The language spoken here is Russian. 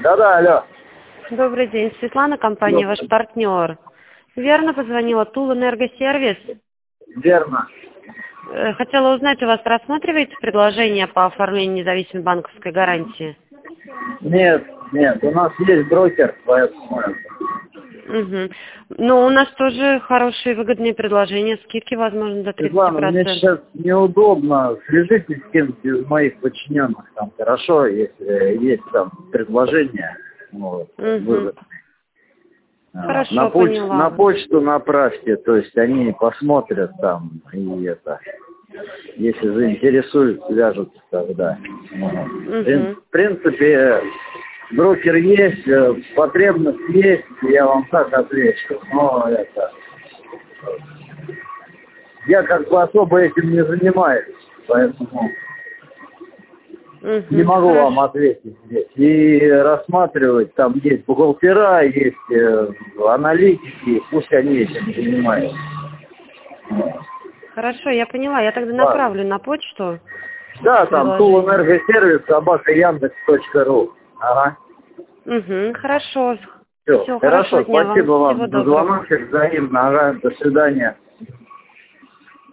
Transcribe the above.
Да-да, алло. Добрый день, Светлана, компания «Ваш партнер». Верно позвонила Тулэнергосервис? Верно. Хотела узнать, у вас рассматриваете предложение по оформлению независимой банковской гарантии? Нет, у нас есть брокер, поэтому... Угу. Но у нас тоже хорошие выгодные предложения, скидки, возможно, до 30%. Светлана, мне сейчас неудобно. Свяжитесь с кем-то из моих подчиненных. Там хорошо, если есть там предложение. Вот, выгодное. Хорошо, На почту направьте, то есть они посмотрят там и это. Если заинтересуют, свяжутся тогда. В принципе, брокер есть, потребность есть, я вам так отвечу. Но это... Я как бы особо этим не занимаюсь, поэтому не могу вам ответить здесь. И рассматривать, там есть бухгалтера, есть аналитики, пусть они этим занимаются. Хорошо, я поняла. Я тогда направлю на почту. Да, там Тулэнергосервис @yandex.ru. Ага. Хорошо. Все, хорошо, спасибо вам за звоночек, взаимно. Ага, до свидания.